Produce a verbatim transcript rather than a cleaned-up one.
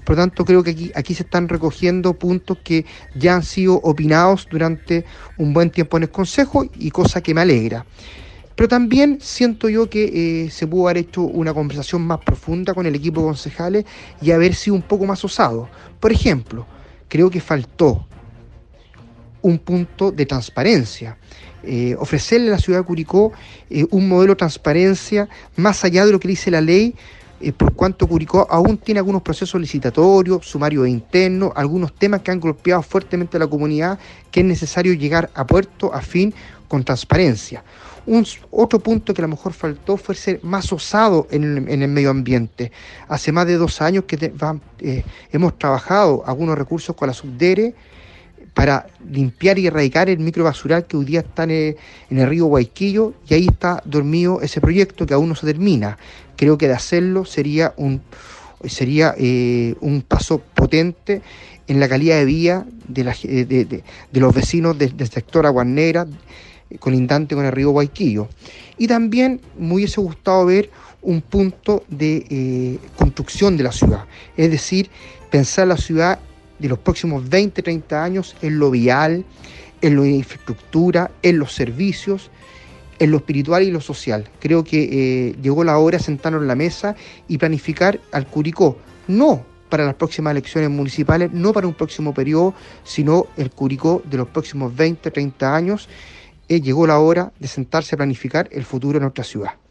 Por lo tanto, creo que aquí, aquí se están recogiendo puntos que ya han sido opinados durante un buen tiempo en el Consejo, y cosa que me alegra. Pero también siento yo que eh, se pudo haber hecho una conversación más profunda con el equipo de concejales y haber sido un poco más osado. Por ejemplo, creo que faltó un punto de transparencia. Eh, ofrecerle a la ciudad de Curicó eh, un modelo de transparencia más allá de lo que dice la ley, eh, por cuanto Curicó aún tiene algunos procesos licitatorios, sumarios internos, algunos temas que han golpeado fuertemente a la comunidad, que es necesario llegar a puerto a fin con transparencia. Un, otro punto que a lo mejor faltó fue ser más osado en el, en el medio ambiente. Hace más de dos años que te, va, eh, hemos trabajado algunos recursos con la Subdere para limpiar y erradicar el microbasural que hoy día está en el, en el río Guayquillo, y ahí está dormido ese proyecto que aún no se termina. Creo que de hacerlo sería un, sería, eh, un paso potente en la calidad de vida de, la, de, de, de los vecinos de, del sector Aguas Negras, colindante con el río Guayquillo. Y también me hubiese gustado ver un punto de eh, construcción de la ciudad, es decir, pensar la ciudad de los próximos veinte, treinta años en lo vial, en la infraestructura, en los servicios, en lo espiritual y lo social. Creo que eh, llegó la hora de sentarnos en la mesa y planificar al Curicó, no para las próximas elecciones municipales, no para un próximo periodo, sino el Curicó de los próximos veinte, treinta años. Eh, llegó la hora de sentarse a planificar el futuro de nuestra ciudad.